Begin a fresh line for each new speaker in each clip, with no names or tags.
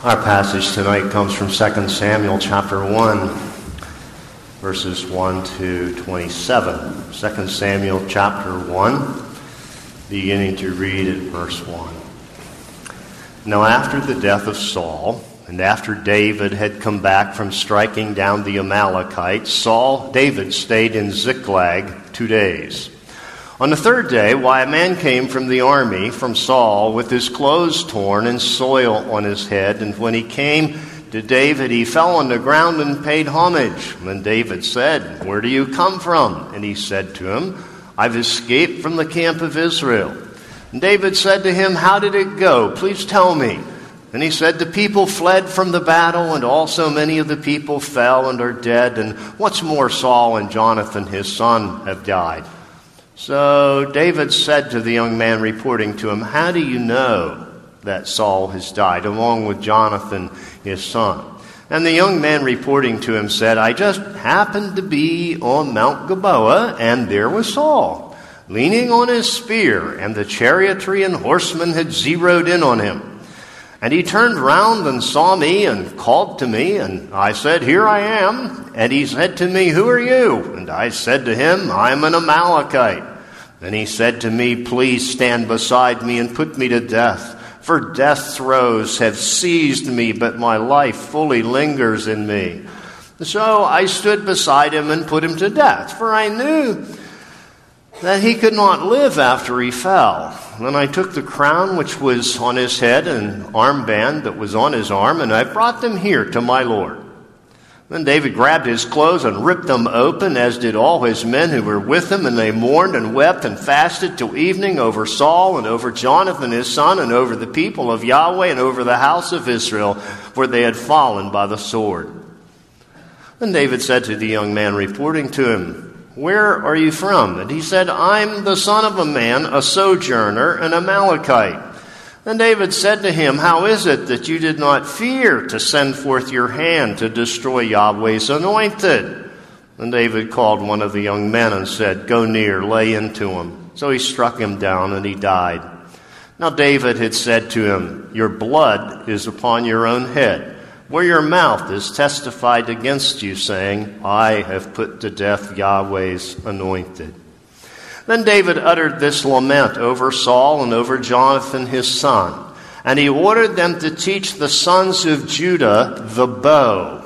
Our passage tonight comes from 2 Samuel chapter 1, verses 1 to 27. 2 Samuel chapter 1, beginning to read at verse 1. Now after the death of Saul, and after David had come back from striking down the Amalekites, David stayed in Ziklag 2 days. On the third day, a man came from the army, from Saul, with his clothes torn and soil on his head. And when he came to David, he fell on the ground and paid homage. And David said, "Where do you come from?" And he said to him, "I've escaped from the camp of Israel." And David said to him, "How did it go? Please tell me." And he said, "The people fled from the battle, and also many of the people fell and are dead. And what's more, Saul and Jonathan, his son, have died." So David said to the young man reporting to him, "How do you know that Saul has died, along with Jonathan, his son?" And the young man reporting to him said, "I just happened to be on Mount Gilboa, and there was Saul, leaning on his spear, and the chariotry and horsemen had zeroed in on him. And he turned round and saw me and called to me, and I said, 'Here I am.' And he said to me, 'Who are you?' And I said to him, 'I'm an Amalekite.' Then he said to me, 'Please stand beside me and put me to death, for death throes have seized me, but my life fully lingers in me.' So I stood beside him and put him to death, for I knew that he could not live after he fell. Then I took the crown which was on his head and armband that was on his arm, and I brought them here to my Lord." Then David grabbed his clothes and ripped them open, as did all his men who were with him, and they mourned and wept and fasted till evening over Saul and over Jonathan his son and over the people of Yahweh and over the house of Israel, for they had fallen by the sword. Then David said to the young man reporting to him, "Where are you from?" And he said, "I'm the son of a man, a sojourner, an Amalekite." Then David said to him, "How is it that you did not fear to send forth your hand to destroy Yahweh's anointed?" And David called one of the young men and said, "Go near, lay into him." So he struck him down, and he died. Now David had said to him, "Your blood is upon your own head, where your mouth is testified against you, saying, 'I have put to death Yahweh's anointed.'" Then David uttered this lament over Saul and over Jonathan his son, and he ordered them to teach the sons of Judah the bow.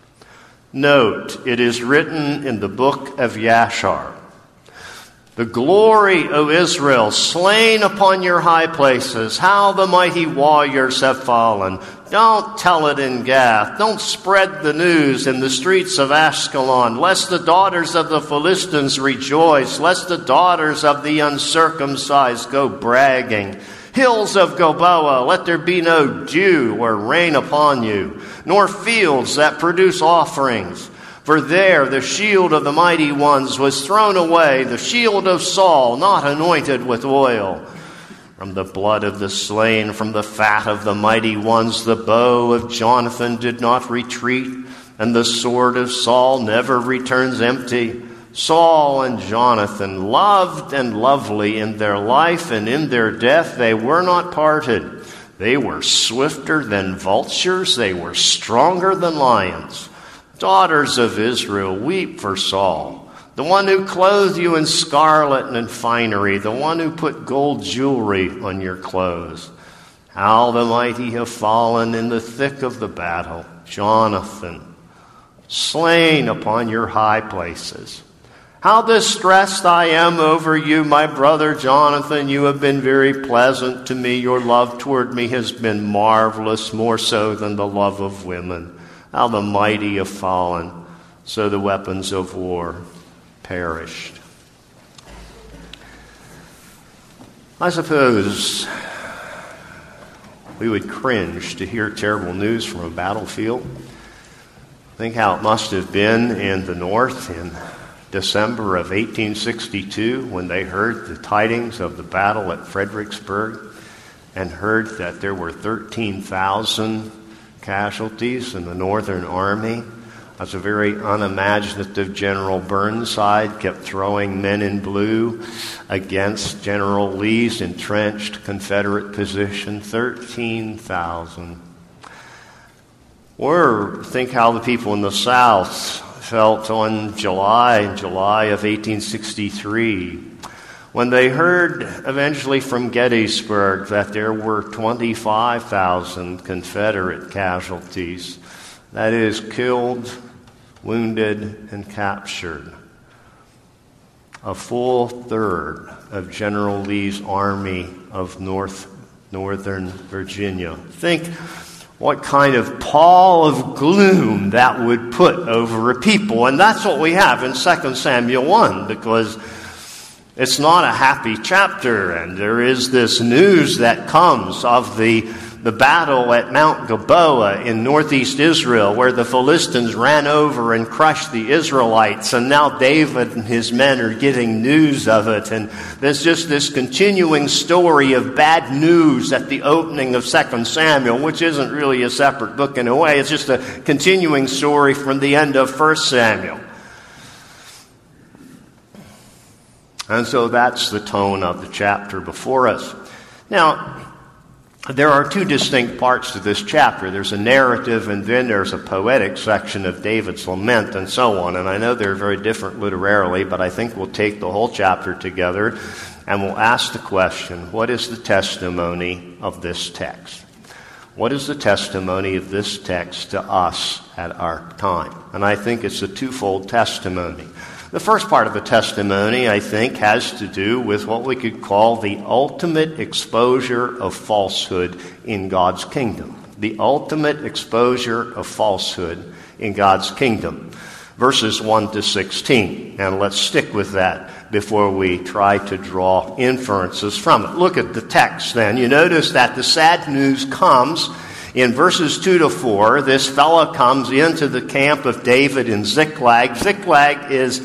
Note, it is written in the book of Yashar, "The glory, O Israel, slain upon your high places, how the mighty warriors have fallen. Don't tell it in Gath. Don't spread the news in the streets of Ashkelon, lest the daughters of the Philistines rejoice, lest the daughters of the uncircumcised go bragging. Hills of Gilboa, let there be no dew or rain upon you, nor fields that produce offerings. For there the shield of the mighty ones was thrown away, the shield of Saul, not anointed with oil. From the blood of the slain, from the fat of the mighty ones, the bow of Jonathan did not retreat, and the sword of Saul never returns empty. Saul and Jonathan, loved and lovely in their life and in their death, they were not parted. They were swifter than vultures, they were stronger than lions. Daughters of Israel, weep for Saul, the one who clothed you in scarlet and in finery, the one who put gold jewelry on your clothes. How the mighty have fallen in the thick of the battle. Jonathan, slain upon your high places. How distressed I am over you, my brother Jonathan. You have been very pleasant to me. Your love toward me has been marvelous, more so than the love of women. How the mighty have fallen, so the weapons of war perished." I suppose we would cringe to hear terrible news from a battlefield. Think how it must have been in the North in December of 1862 when they heard the tidings of the battle at Fredericksburg and heard that there were 13,000 casualties in the Northern Army. As a very unimaginative General Burnside kept throwing men in blue against General Lee's entrenched Confederate position. 13,000. Or think how the people in the South felt on July of 1863, when they heard eventually from Gettysburg that there were 25,000 Confederate casualties, that is, killed, wounded, and captured. A full third of General Lee's army of northern Virginia. Think what kind of pall of gloom that would put over a people. And that's what we have in 2 Samuel 1, because it's not a happy chapter, and there is this news that comes of the battle at Mount Gilboa in northeast Israel, where the Philistines ran over and crushed the Israelites, and now David and his men are getting news of it. And there's just this continuing story of bad news at the opening of 2 Samuel, which isn't really a separate book in a way. It's just a continuing story from the end of 1 Samuel. And so that's the tone of the chapter before us. Now, there are two distinct parts to this chapter. There's a narrative, and then there's a poetic section of David's lament, and so on. And I know they're very different literarily, but I think we'll take the whole chapter together and we'll ask the question, what is the testimony of this text? What is the testimony of this text to us at our time? And I think it's a twofold testimony. The first part of the testimony, I think, has to do with what we could call the ultimate exposure of falsehood in God's kingdom. The ultimate exposure of falsehood in God's kingdom. Verses 1 to 16. And let's stick with that before we try to draw inferences from it. Look at the text then. You notice that the sad news comes in verses 2 to 4. This fellow comes into the camp of David in Ziklag. Ziklag is,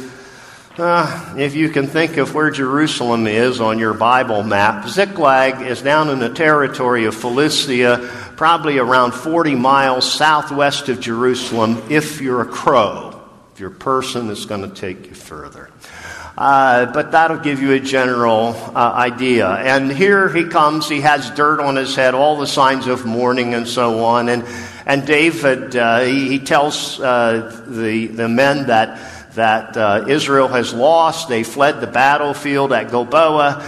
if you can think of where Jerusalem is on your Bible map, Ziklag is down in the territory of Philistia, probably around 40 miles southwest of Jerusalem, if you're a crow. If you're a person, it's going to take you further. But that'll give you a general idea. And here he comes, he has dirt on his head, all the signs of mourning and so on. And David, he tells the men that Israel has lost. They fled the battlefield at Gilboa,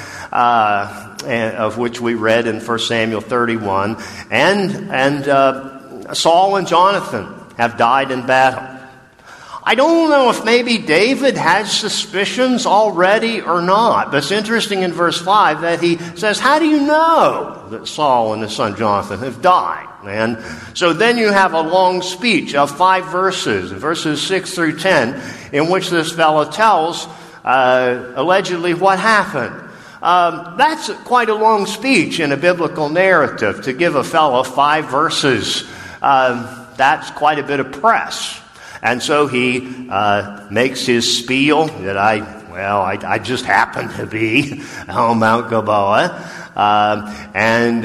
of which we read in 1 Samuel 31. And Saul and Jonathan have died in battle. I don't know if maybe David has suspicions already or not, but it's interesting in verse 5 that he says, how do you know that Saul and his son Jonathan have died? And so then you have a long speech of 5 verses 6 through 10, in which this fellow tells allegedly what happened. That's quite a long speech in a biblical narrative. To give a fellow 5 verses, that's quite a bit of press. And so he makes his spiel that I just happened to be on Mount Gilboa, and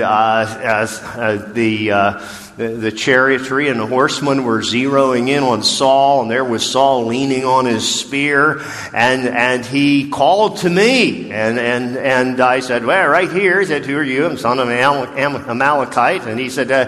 the chariotry and the horsemen were zeroing in on Saul, and there was Saul leaning on his spear, and he called to me, and I said, well, right here. He said, who are you? I'm son of an Amalekite. And he said,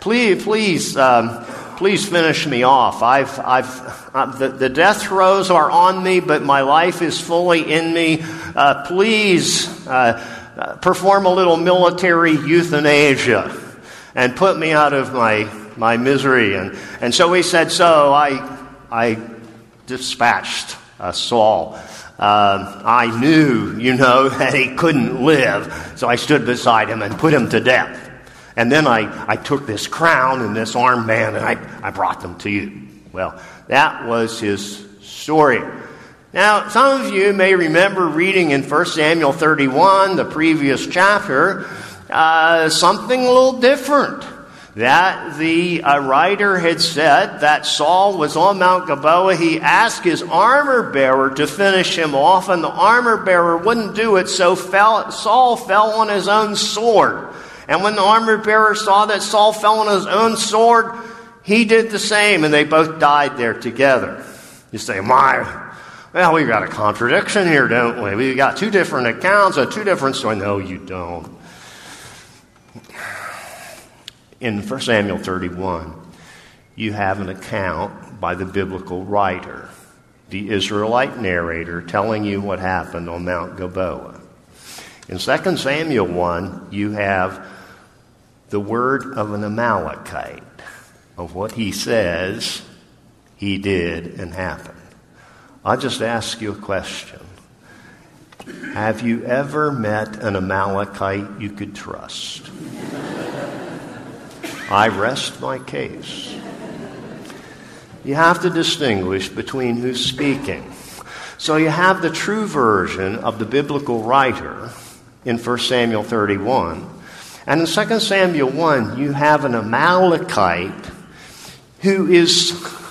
please finish me off. The death throes are on me, but my life is fully in me. Please perform a little military euthanasia and put me out of my misery. And so he said, so I dispatched Saul. I knew, that he couldn't live, so I stood beside him and put him to death. And then I took this crown and this armband and I brought them to you. Well, that was his story. Now, some of you may remember reading in 1 Samuel 31, the previous chapter, something a little different. That the writer had said that Saul was on Mount Gilboa. He asked his armor bearer to finish him off, and the armor bearer wouldn't do it, so Saul fell on his own sword. And when the armor bearer saw that Saul fell on his own sword, he did the same, and they both died there together. You say, well, we've got a contradiction here, don't we? We've got 2 different accounts, 2 different stories. No, you don't. In 1 Samuel 31, you have an account by the biblical writer, the Israelite narrator, telling you what happened on Mount Gilboa. In 2 Samuel 1, you have the word of an Amalekite, of what he says he did and happened. I'll just ask you a question. Have you ever met an Amalekite you could trust? I rest my case. You have to distinguish between who's speaking. So you have the true version of the biblical writer in 1 Samuel 31. And in 2 Samuel 1, you have an Amalekite who is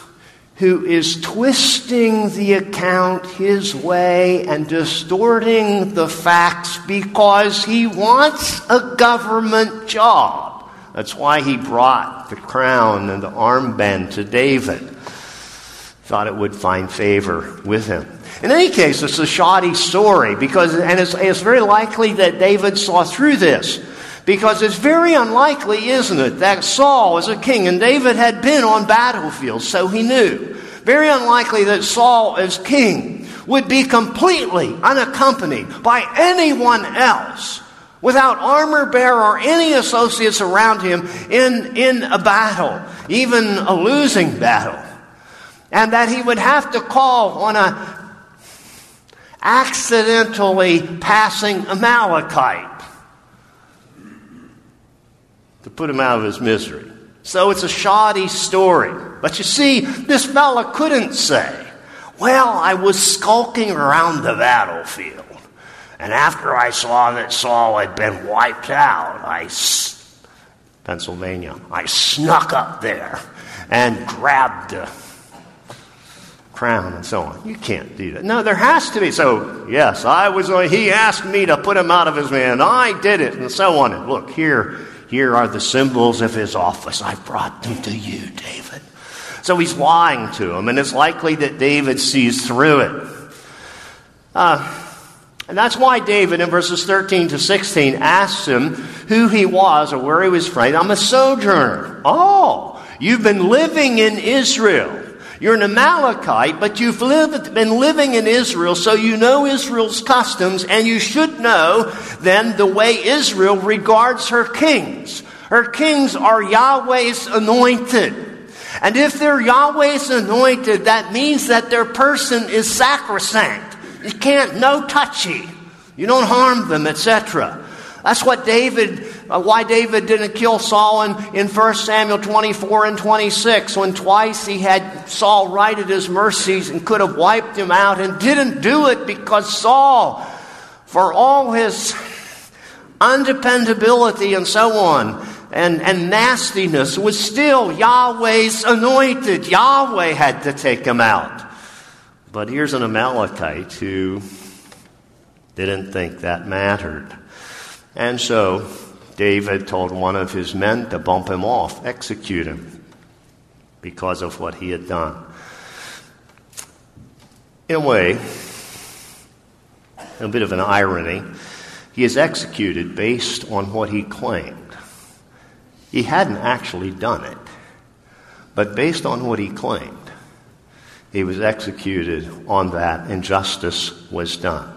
twisting the account his way and distorting the facts because he wants a government job. That's why he brought the crown and the armband to David. Thought it would find favor with him. In any case, it's a shoddy story and it's very likely that David saw through this. Because it's very unlikely, isn't it, that Saul was a king, and David had been on battlefields, so he knew. Very unlikely that Saul, as king, would be completely unaccompanied by anyone else, without armor bearer or any associates around him in a battle, even a losing battle. And that he would have to call on a accidentally passing Amalekite to put him out of his misery. So it's a shoddy story. But you see, this fella couldn't say, well, I was skulking around the battlefield, and after I saw that Saul had been wiped out, Pennsylvania, I snuck up there and grabbed the crown and so on. You can't do that. No, there has to be. So, yes, he asked me to put him out of his man. I did it, and so on. And look, here are the symbols of his office. I brought them to you, David. So he's lying to him, and it's likely that David sees through it. And that's why David, in verses 13 to 16, asks him who he was or where he was from. I'm a sojourner. Oh, you've been living in Israel. You're an Amalekite, but you've been living in Israel, so you know Israel's customs, and you should know then the way Israel regards her kings. Her kings are Yahweh's anointed. And if they're Yahweh's anointed, that means that their person is sacrosanct. You can't, no touchy. You don't harm them, etc. That's why David didn't kill Saul in 1 Samuel 24 and 26, when twice he had Saul right at his mercies and could have wiped him out, and didn't do it because Saul, for all his undependability and so on, and nastiness, was still Yahweh's anointed. Yahweh had to take him out. But here's an Amalekite who didn't think that mattered. And so David told one of his men to bump him off, execute him, because of what he had done. In a way, a bit of an irony, he is executed based on what he claimed. He hadn't actually done it, but based on what he claimed, he was executed on that, and justice was done.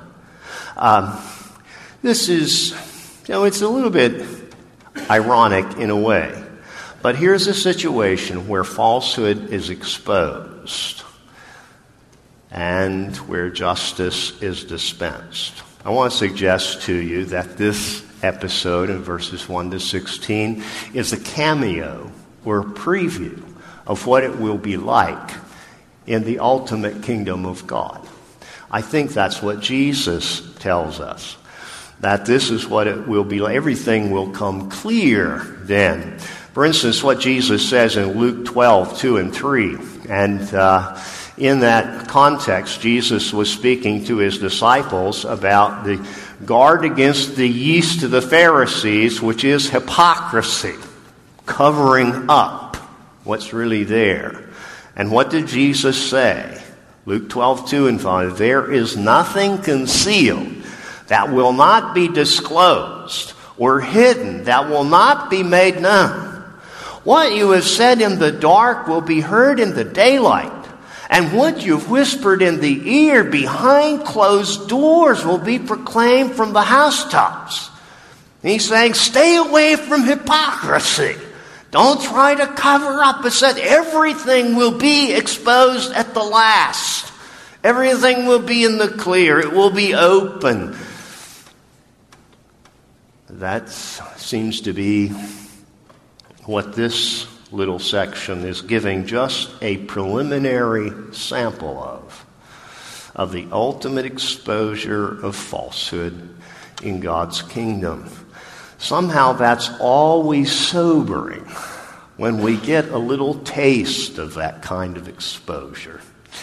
This is, it's a little bit ironic in a way, but here's a situation where falsehood is exposed and where justice is dispensed. I want to suggest to you that this episode in verses 1 to 16 is a cameo or a preview of what it will be like in the ultimate kingdom of God. I think that's what Jesus tells us, that this is what it will be like. Everything will come clear then. For instance, what Jesus says in Luke 12, 2 and 3. And in that context, Jesus was speaking to his disciples about the guard against the yeast of the Pharisees, which is hypocrisy, covering up what's really there. And what did Jesus say? Luke 12, 2 and 5. There is nothing concealed that will not be disclosed, or hidden that will not be made known. What you have said in the dark will be heard in the daylight. And what you've whispered in the ear behind closed doors will be proclaimed from the housetops. He's saying, stay away from hypocrisy. Don't try to cover up. It said everything will be exposed at the last. Everything will be in the clear. It will be open. That seems to be what this little section is giving just a preliminary sample of the ultimate exposure of falsehood in God's kingdom. Somehow that's always sobering when we get a little taste of that kind of exposure.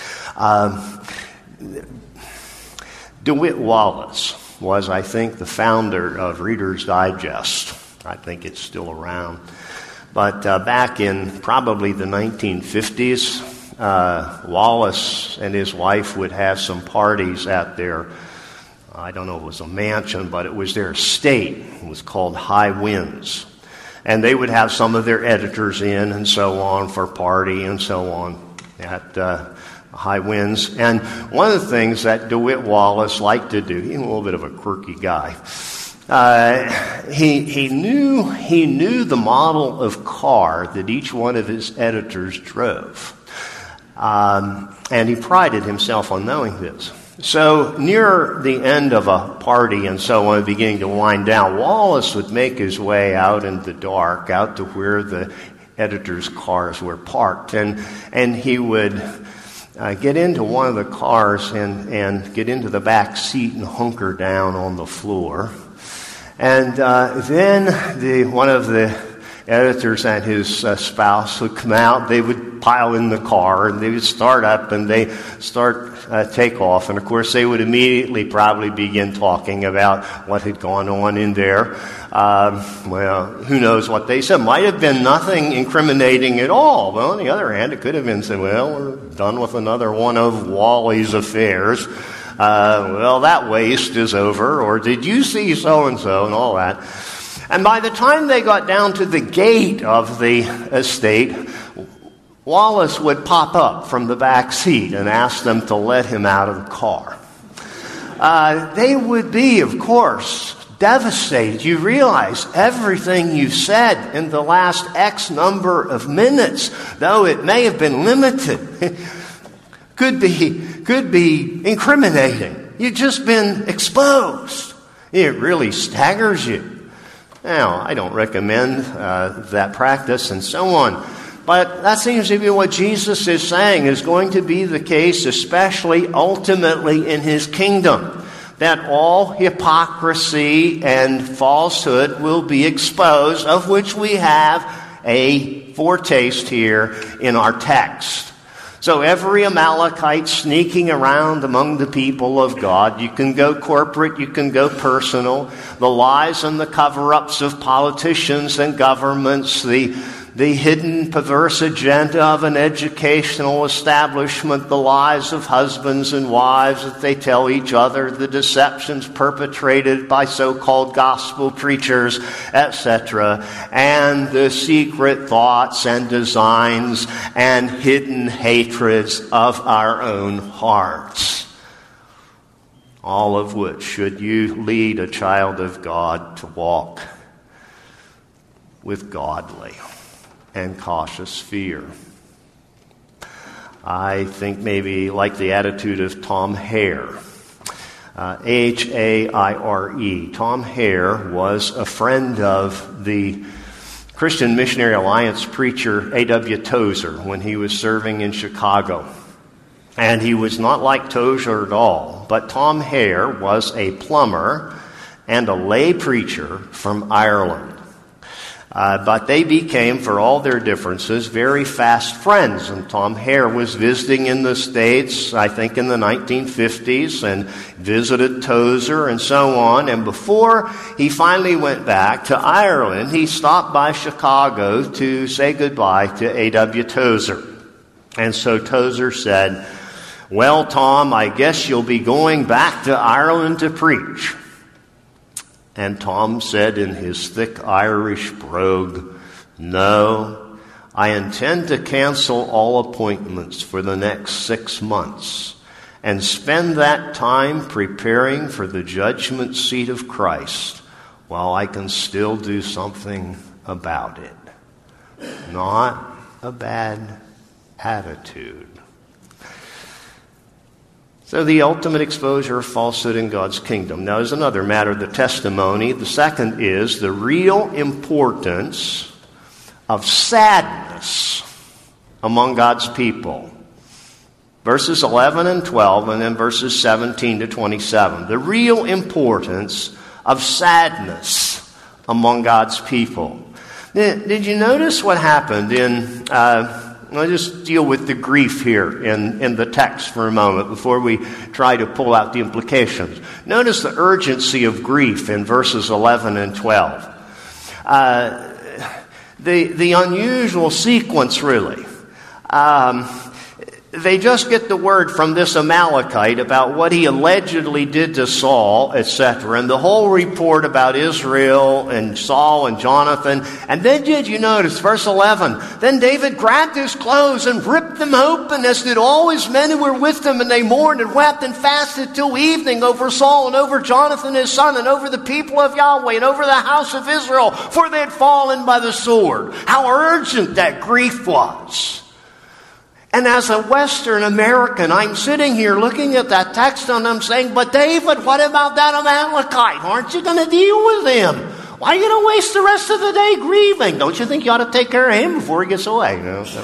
DeWitt Wallace was, I think, the founder of Reader's Digest. I think it's still around. But back in probably the 1950s, Wallace and his wife would have some parties at their, I don't know if it was a mansion, but it was their estate. It was called High Winds. And they would have some of their editors in and so on for party and so on at High Winds. And one of the things that DeWitt Wallace liked to do, he's a little bit of a quirky guy, he knew the model of car that each one of his editors drove. And he prided himself on knowing this. So near the end of a party and so on, beginning to wind down, Wallace would make his way out in the dark, out to where the editors' cars were parked. And he would get into one of the cars and get into the back seat and hunker down on the floor. And then one of the editors and his spouse would come out. They would pile in the car, and they would start up, and they take off. And, of course, they would immediately probably begin talking about what had gone on in there. Well, who knows what they said. Might have been nothing incriminating at all. Well, on the other hand, it could have been said, well, we're done with another one of Wally's affairs. Well, that waste is over, or did you see so-and-so, and all that. And by the time they got down to the gate of the estate, Wallace would pop up from the back seat and ask them to let him out of the car. They would be, of course, devastated. You realize everything you said in the last X number of minutes, though it may have been limited, could be incriminating. You've just been exposed. It really staggers you. Now, I don't recommend that practice and so on, but that seems to be what Jesus is saying is going to be the case, especially ultimately in his kingdom, that all hypocrisy and falsehood will be exposed, of which we have a foretaste here in our text. So every Amalekite sneaking around among the people of God, you can go corporate, you can go personal, the lies and the cover-ups of politicians and governments, the hidden perverse agenda of an educational establishment, the lies of husbands and wives that they tell each other, the deceptions perpetrated by so-called gospel preachers, etc., and the secret thoughts and designs and hidden hatreds of our own hearts. All of which should you lead a child of God to walk with godly and cautious fear. I think maybe like the attitude of Tom Hare, Haire. Tom Hare was a friend of the Christian Missionary Alliance preacher A.W. Tozer when he was serving in Chicago. And he was not like Tozer at all, but Tom Hare was a plumber and a lay preacher from Ireland. But they became, for all their differences, very fast friends. And Tom Hare was visiting in the States, I think in the 1950s, and visited Tozer and so on. And before he finally went back to Ireland, he stopped by Chicago to say goodbye to A.W. Tozer. And so Tozer said, "Well, Tom, I guess you'll be going back to Ireland to preach." And Tom said in his thick Irish brogue, "No, I intend to cancel all appointments for the next 6 months and spend that time preparing for the judgment seat of Christ while I can still do something about it. Not a bad attitude. So the ultimate exposure of falsehood in God's kingdom. Now, there's another matter, the testimony. The second is the real importance of sadness among God's people. Verses 11 and 12, and then verses 17 to 27. The real importance of sadness among God's people. Did you notice what happened in... I'll just deal with the grief here in the text for a moment before we try to pull out the implications. Notice the urgency of grief in verses 11 and 12. The unusual sequence, really. They just get the word from this Amalekite about what he allegedly did to Saul, etc., and the whole report about Israel and Saul and Jonathan. And then did you notice, verse 11, then David grabbed his clothes and ripped them open, as did all his men who were with him, and they mourned and wept and fasted till evening over Saul and over Jonathan his son and over the people of Yahweh and over the house of Israel, for they had fallen by the sword. How urgent that grief was. And as a Western American, I'm sitting here looking at that text and I'm saying, but David, what about that Amalekite? Aren't you going to deal with him? Why are you going to waste the rest of the day grieving? Don't you think you ought to take care of him before he gets away?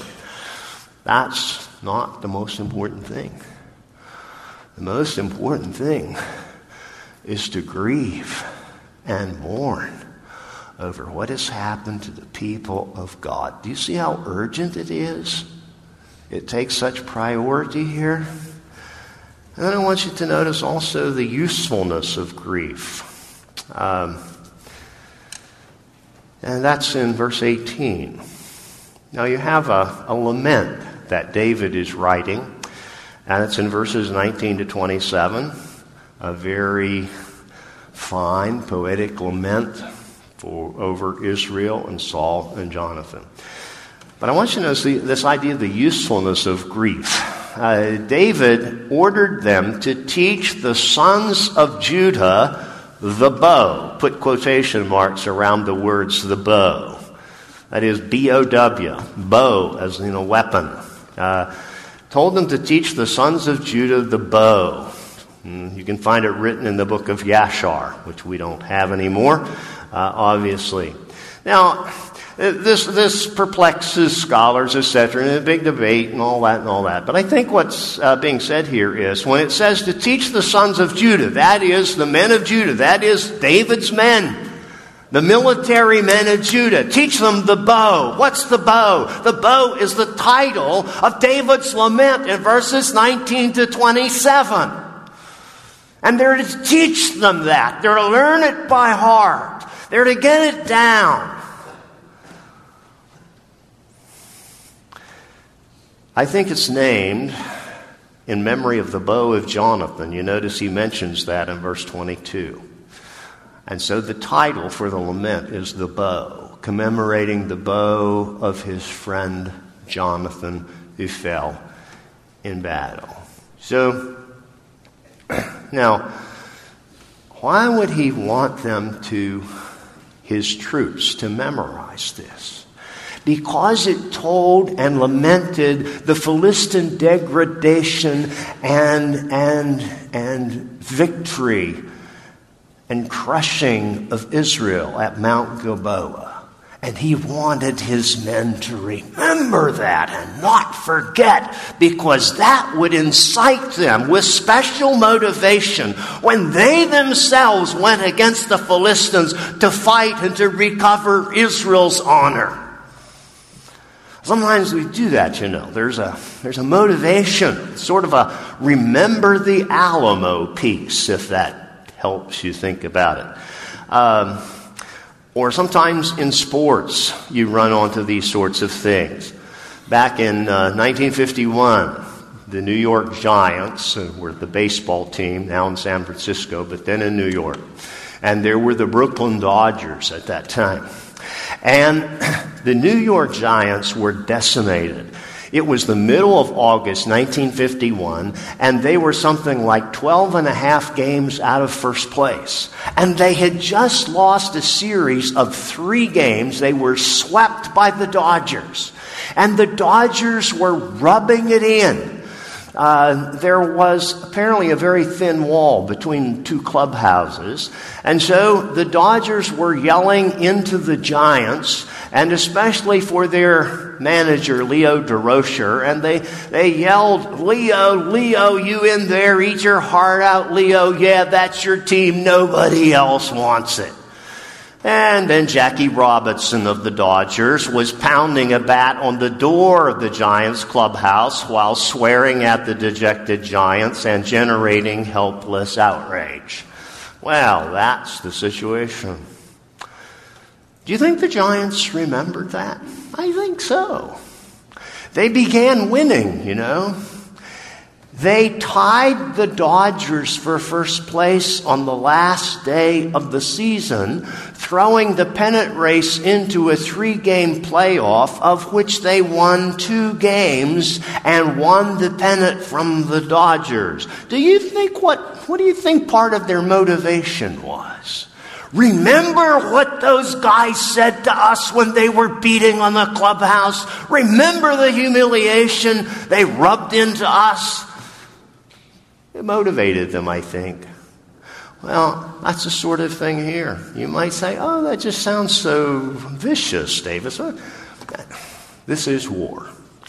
That's not the most important thing. The most important thing is to grieve and mourn over what has happened to the people of God. Do you see how urgent it is? It takes such priority here. And then I want you to notice also the usefulness of grief. And that's in verse 18. Now you have a lament that David is writing, and it's in verses 19 to 27. A very fine, poetic lament over Israel and Saul and Jonathan. But I want you to notice this idea of the usefulness of grief. David ordered them to teach the sons of Judah the bow. Put quotation marks around the words the bow. That is B-O-W, bow as in a weapon. Told them to teach the sons of Judah the bow. You can find it written in the book of Yashar, which we don't have anymore, obviously. Now, this perplexes scholars, etc., and a big debate and all that. But I think what's being said here is when it says to teach the sons of Judah, that is the men of Judah, that is David's men, the military men of Judah, teach them the bow. What's the bow? The bow is the title of David's lament in verses 19 to 27. And they're to teach them that. They're to learn it by heart. They're to get it down. I think it's named in memory of the bow of Jonathan. You notice he mentions that in verse 22. And so the title for the lament is the bow, commemorating the bow of his friend Jonathan who fell in battle. So, now, why would he want them his troops, to memorize this? Because it told and lamented the Philistine degradation and victory and crushing of Israel at Mount Gilboa. And he wanted his men to remember that and not forget, because that would incite them with special motivation when they themselves went against the Philistines to fight and to recover Israel's honor. Sometimes we do that, you know. There's a motivation, sort of a remember the Alamo piece, if that helps you think about it. Or sometimes in sports, you run onto these sorts of things. Back in 1951, the New York Giants were the baseball team, now in San Francisco, but then in New York. And there were the Brooklyn Dodgers at that time. And the New York Giants were decimated. It was the middle of August 1951, and they were something like 12 and a half games out of first place. And they had just lost a series of 3 games. They were swept by the Dodgers. And the Dodgers were rubbing it in. There was apparently a very thin wall between 2 clubhouses. And so the Dodgers were yelling into the Giants, and especially for their manager, Leo Durocher. And they yelled, Leo, you in there, eat your heart out, Leo. Yeah, that's your team. Nobody else wants it. And then Jackie Robinson of the Dodgers was pounding a bat on the door of the Giants clubhouse while swearing at the dejected Giants and generating helpless outrage. Well, that's the situation. Do you think the Giants remembered that? I think so. They began winning, you know. They tied the Dodgers for first place on the last day of the season, throwing the pennant race into a 3-game playoff, of which they won 2 games and won the pennant from the Dodgers. What do you think part of their motivation was? Remember what those guys said to us when they were beating on the clubhouse? Remember the humiliation they rubbed into us? It motivated them, I think. Well, that's the sort of thing here. You might say, oh, that just sounds so vicious, Davis. This is war.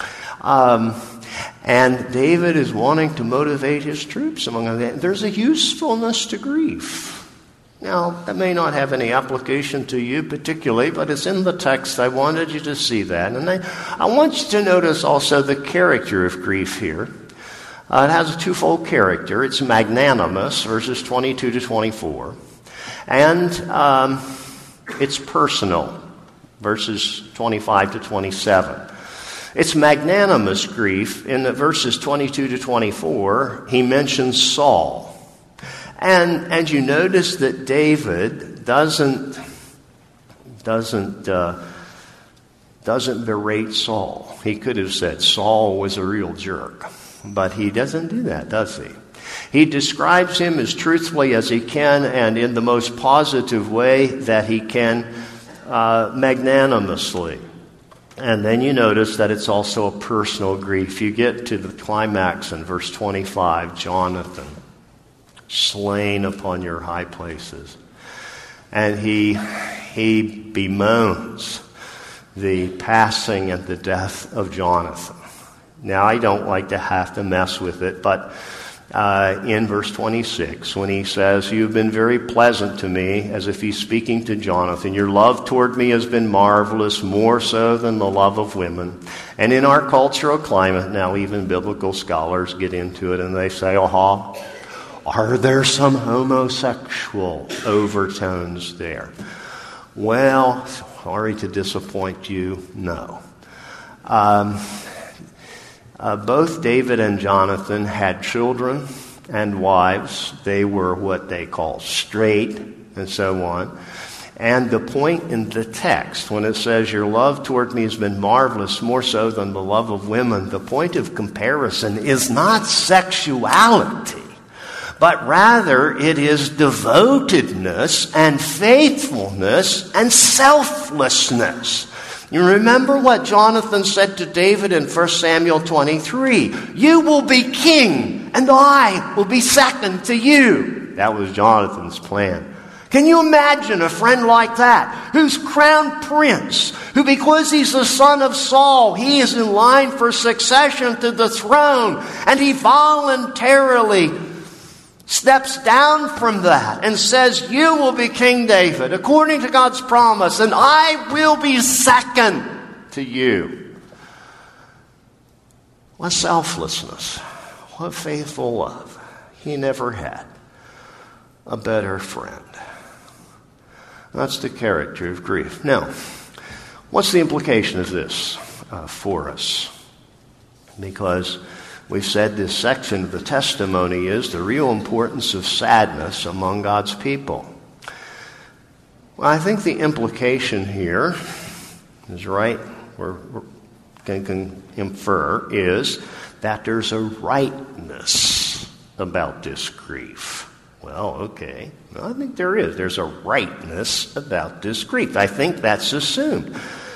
And David is wanting to motivate his troops. Among other things, there's a usefulness to grief. Now, that may not have any application to you particularly, but it's in the text. I wanted you to see that. And I want you to notice also the character of grief here. It has a twofold character. It's magnanimous, verses 22 to 24. And it's personal, verses 25 to 27. It's magnanimous grief. In the verses 22 to 24, he mentions Saul. And you notice that David doesn't berate Saul. He could have said Saul was a real jerk. But he doesn't do that, does he? He describes him as truthfully as he can and in the most positive way that he can, magnanimously. And then you notice that it's also a personal grief. You get to the climax in verse 25, Jonathan, slain upon your high places. And he bemoans the passing and the death of Jonathan. Now, I don't like to have to mess with it, but in verse 26, when he says, you've been very pleasant to me, as if he's speaking to Jonathan. Your love toward me has been marvelous, more so than the love of women. And in our cultural climate, now even biblical scholars get into it and they say, are there some homosexual overtones there? Well, sorry to disappoint you, no. Both David and Jonathan had children and wives. They were what they call straight and so on. And the point in the text, when it says, your love toward me has been marvelous, more so than the love of women, the point of comparison is not sexuality, but rather it is devotedness and faithfulness and selflessness. You remember what Jonathan said to David in 1 Samuel 23. You will be king, and I will be second to you. That was Jonathan's plan. Can you imagine a friend like that, who's crowned prince, who because he's the son of Saul, he is in line for succession to the throne, and he voluntarily steps down from that and says, you will be King David, according to God's promise, and I will be second to you. What selflessness. What faithful love. He never had a better friend. That's the character of grief. Now, what's the implication of this for us? Because we've said this section of the testimony is the real importance of sadness among God's people. Well, I think the implication here, is right, we can infer, is that there's a rightness about this grief. Well, okay. Well, I think there is. There's a rightness about this grief. I think that's assumed.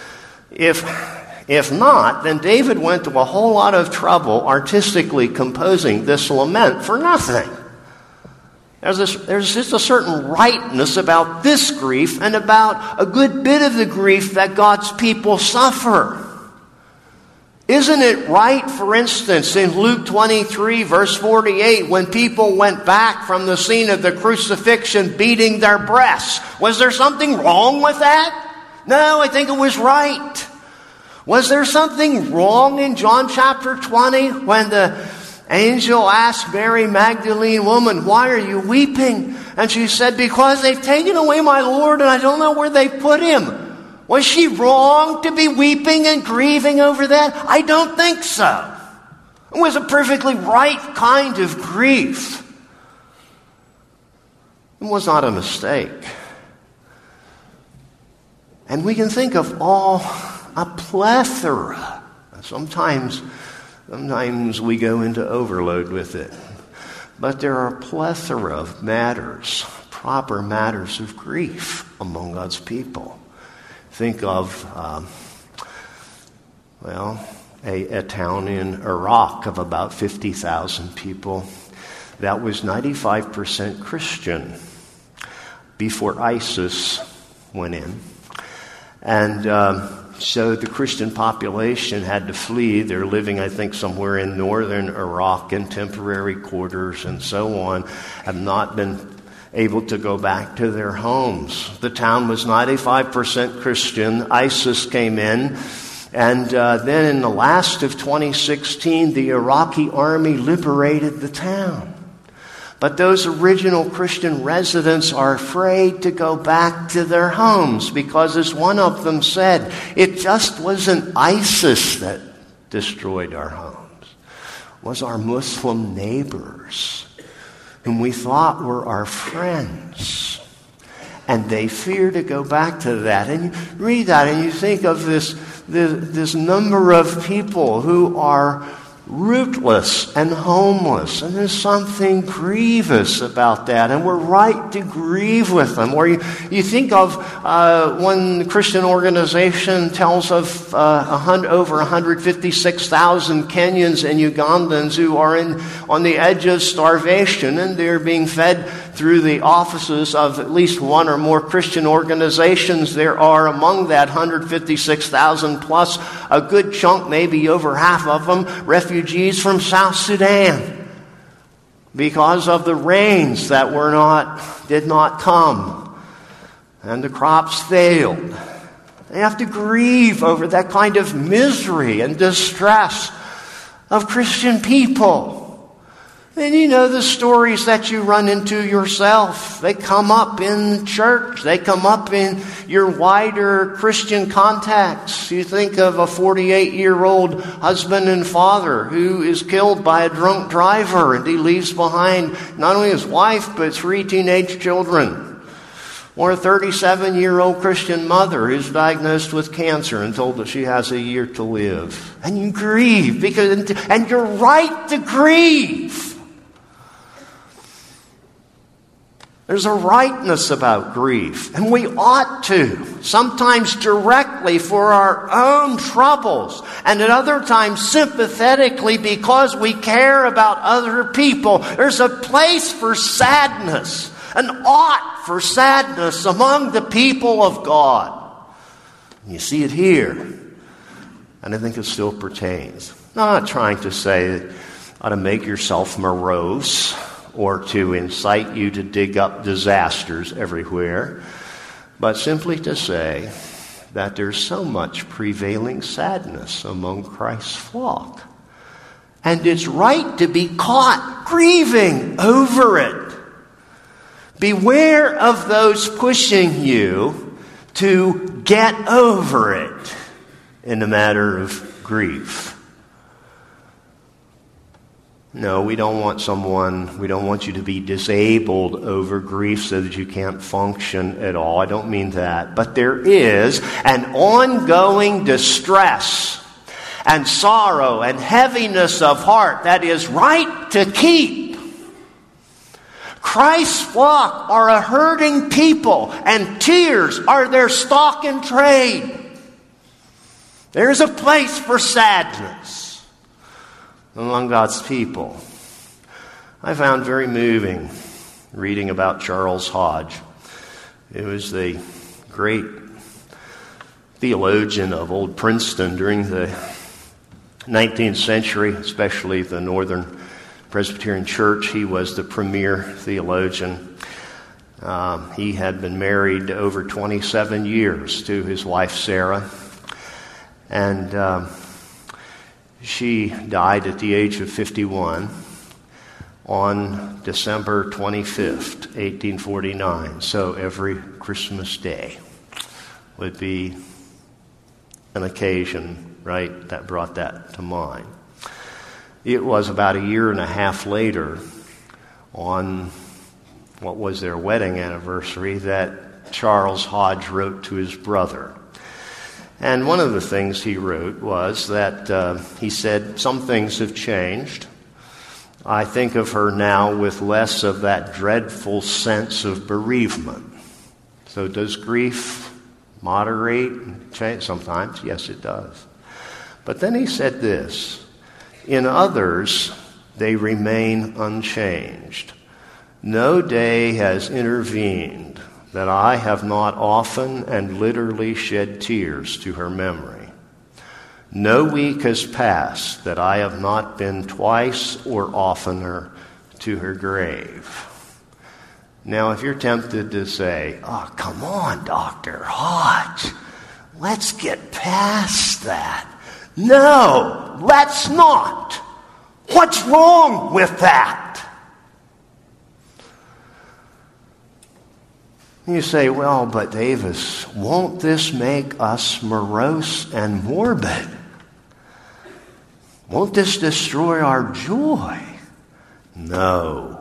If not, then David went to a whole lot of trouble artistically composing this lament for nothing. There's just a certain rightness about this grief and about a good bit of the grief that God's people suffer. Isn't it right, for instance, in Luke 23, verse 48, when people went back from the scene of the crucifixion beating their breasts? Was there something wrong with that? No, I think it was right. Was there something wrong in John chapter 20 when the angel asked Mary Magdalene, "Woman, why are you weeping?" And she said, "Because they've taken away my Lord and I don't know where they put him." Was she wrong to be weeping and grieving over that? I don't think so. It was a perfectly right kind of grief. It was not a mistake. And we can think of a plethora. Sometimes we go into overload with it. But there are a plethora of matters, proper matters of grief among God's people. Think of, a town in Iraq of about 50,000 people that was 95% Christian before ISIS went in. And so the Christian population had to flee. They're living, I think, somewhere in northern Iraq in temporary quarters and so on, have not been able to go back to their homes. The town was 95% Christian. ISIS came in. And then in the last of 2016, the Iraqi army liberated the town. But those original Christian residents are afraid to go back to their homes because, as one of them said, it just wasn't ISIS that destroyed our homes. It was our Muslim neighbors whom we thought were our friends. And they fear to go back to that. And you read that and you think of this number of people who are rootless and homeless. And there's something grievous about that. And we're right to grieve with them. Or you think of one Christian organization tells of over 156,000 Kenyans and Ugandans who are on the edge of starvation, and they're being fed through the offices of at least one or more Christian organizations. There are among that 156,000 plus a good chunk, maybe over half of them, refugees from South Sudan because of the rains that did not come and the crops failed. They have to grieve over that kind of misery and distress of Christian people. And you know the stories that you run into yourself. They come up in church. They come up in your wider Christian contacts. You think of a 48-year-old husband and father who is killed by a drunk driver, and he leaves behind not only his wife, but 3 teenage children. Or a 37-year-old Christian mother who's diagnosed with cancer and told that she has a year to live. And you grieve, and you're right to grieve. There's a rightness about grief, and we ought to, sometimes directly for our own troubles, and at other times sympathetically because we care about other people. There's a place for sadness, an ought for sadness among the people of God. And you see it here, and I think it still pertains. I'm not trying to say that ought to make yourself morose or to incite you to dig up disasters everywhere, but simply to say that there's so much prevailing sadness among Christ's flock. And it's right to be caught grieving over it. Beware of those pushing you to get over it in the matter of grief. No, we don't want you to be disabled over grief so that you can't function at all. I don't mean that. But there is an ongoing distress and sorrow and heaviness of heart that is right to keep. Christ's flock are a hurting people, and tears are their stock in trade. There's a place for sadness among God's people. I found very moving reading about Charles Hodge. It was the great theologian of Old Princeton during the 19th century, especially the Northern Presbyterian Church. He was the premier theologian. He had been married over 27 years to his wife Sarah, and she died at the age of 51 on December 25th, 1849. So every Christmas Day would be an occasion, right, that brought that to mind. It was about a year and a half later, on what was their wedding anniversary, that Charles Hodge wrote to his brother. And one of the things he wrote was that he said, "Some things have changed. I think of her now with less of that dreadful sense of bereavement." So does grief moderate and change? Sometimes, yes, it does. But then he said this, "In others, they remain unchanged. No day has intervened that I have not often and literally shed tears to her memory. No week has passed that I have not been twice or oftener to her grave." Now, if you're tempted to say, "Oh, come on, Dr. Hodge, let's get past that." No, let's not. What's wrong with that? You say, "Well, but Davis, won't this make us morose and morbid? Won't this destroy our joy?" No.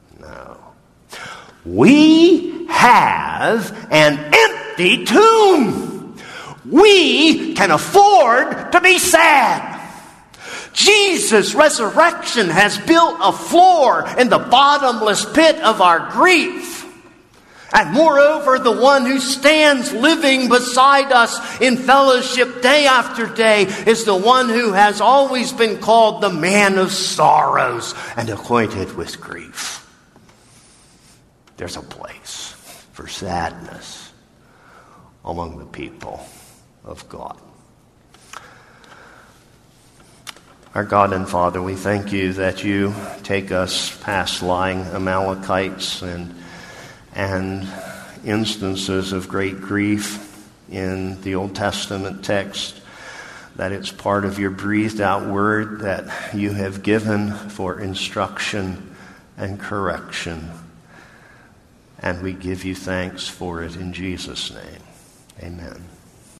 We have an empty tomb. We can afford to be sad. Jesus' resurrection has built a floor in the bottomless pit of our grief. And moreover, the one who stands living beside us in fellowship day after day is the one who has always been called the man of sorrows and acquainted with grief. There's a place for sadness among the people of God. Our God and Father, we thank you that you take us past lying Amalekites and instances of great grief in the Old Testament text, that it's part of your breathed out word that you have given for instruction and correction. And we give you thanks for it in Jesus' name. Amen.